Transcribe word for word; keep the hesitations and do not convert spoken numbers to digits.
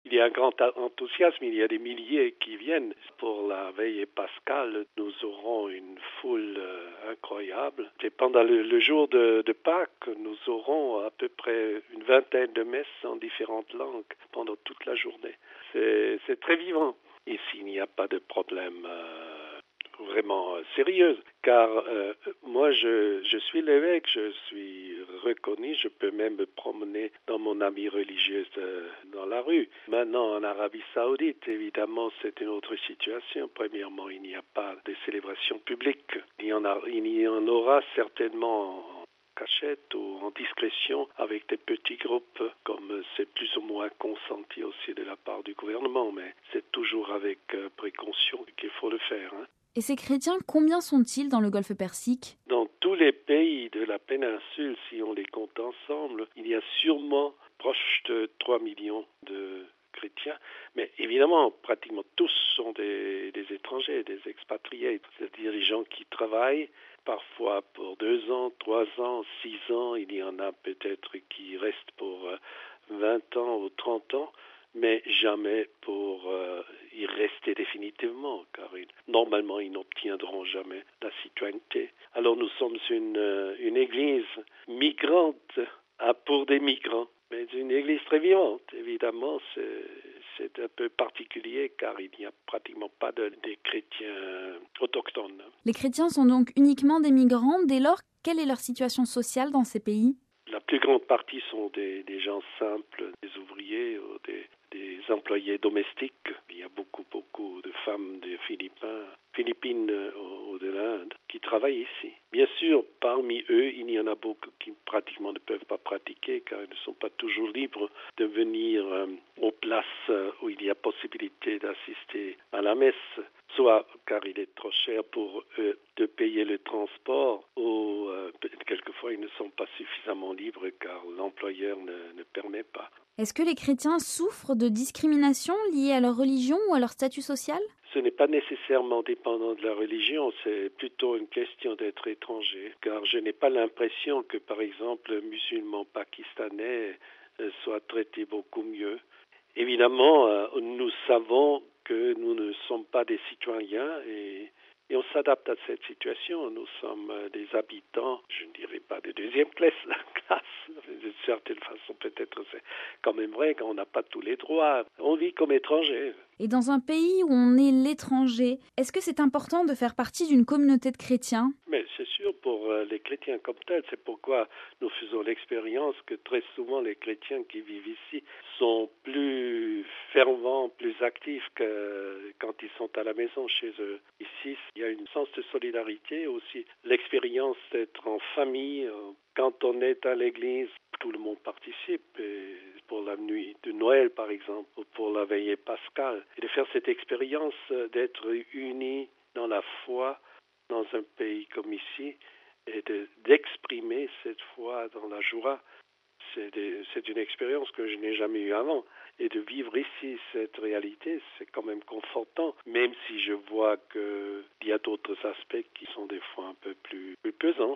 Il y a un grand enthousiasme, il y a des milliers qui viennent. Pour la veillée pascale, nous aurons une foule euh, incroyable. Et pendant le, le jour de, de Pâques, nous aurons à peu près une vingtaine de messes en différentes langues pendant toute la journée. C'est, c'est très vivant. Ici, il n'y a pas de problème euh, vraiment euh, sérieux, car euh, moi, je, je suis l'évêque, je suis reconnu, je peux même me promener dans mon habit religieux euh, dans la rue. Maintenant, en Arabie Saoudite, évidemment, c'est une autre situation. Premièrement, il n'y a pas de célébration publique. Il y en, a, il y en aura certainement en cachette ou en discrétion avec des petits groupes, comme c'est plus ou moins consenti aussi de la part du gouvernement, mais c'est toujours avec euh, précaution qu'il faut le faire. Hein. Et ces chrétiens, combien sont-ils dans le Golfe Persique ? Dans tous les pays de la péninsule, si on les compte ensemble, il y a sûrement proche de trois millions de chrétiens. Mais évidemment, pratiquement tous sont des, des étrangers, des expatriés, c'est-à-dire des gens qui travaillent parfois pour deux ans, trois ans, six ans. Il y en a peut-être qui restent pour vingt ans ou trente ans. Mais jamais pour euh, y rester définitivement, car ils, normalement ils n'obtiendront jamais la citoyenneté. Alors nous sommes une, une église migrante à pour des migrants, mais une église très vivante. Évidemment, c'est, c'est un peu particulier, car il n'y a pratiquement pas de, des chrétiens autochtones. Les chrétiens sont donc uniquement des migrants. Dès lors, quelle est leur situation sociale dans ces pays ? La plus grande partie sont des, des gens simples, des ouvriers ou des, des employés domestiques. Il y a beaucoup, beaucoup de femmes des Philippines, Philippines ou de l'Inde qui travaillent ici. Bien sûr, parmi eux, il y en a beaucoup qui pratiquement ne peuvent pas pratiquer car ils ne sont pas toujours libres de venir euh, aux places où il y a possibilité d'assister à la messe, soit car il est trop cher pour eux de payer le transport ou euh, quelquefois ils ne sont pas suffisamment libres car l'employeur ne, ne permet pas. Est-ce que les chrétiens souffrent de discrimination liée à leur religion ou à leur statut social ? Ce n'est pas nécessairement dépendant de la religion, c'est plutôt une question d'être étranger, car je n'ai pas l'impression que, par exemple, le musulman pakistanais soit traité beaucoup mieux. Évidemment, nous savons que nous ne sommes pas des citoyens et, et on s'adapte à cette situation. Nous sommes des habitants, je ne dirais pas de deuxième classe, d'une certaine façon peut-être c'est quand même vrai qu'on n'a pas tous les droits. On vit comme étranger. Et dans un pays où on est l'étranger, est-ce que c'est important de faire partie d'une communauté de chrétiens ? Mais c'est sûr, pour les chrétiens comme tels, c'est pourquoi nous faisons l'expérience que très souvent les chrétiens qui vivent ici sont plus fervents, plus actifs que quand ils sont à la maison chez eux. Ici, il y a un sens de solidarité aussi, l'expérience d'être en famille. Quand on est à l'église, tout le monde participe. Et pour la nuit de Noël, par exemple, ou pour la veillée pascale. Et de faire cette expérience d'être unis dans la foi dans un pays comme ici et de, d'exprimer cette foi dans la joie. C'est, des, c'est une expérience que je n'ai jamais eue avant. Et de vivre ici cette réalité, c'est quand même confortant, même si je vois qu'il y a d'autres aspects qui sont des fois un peu plus, plus pesants.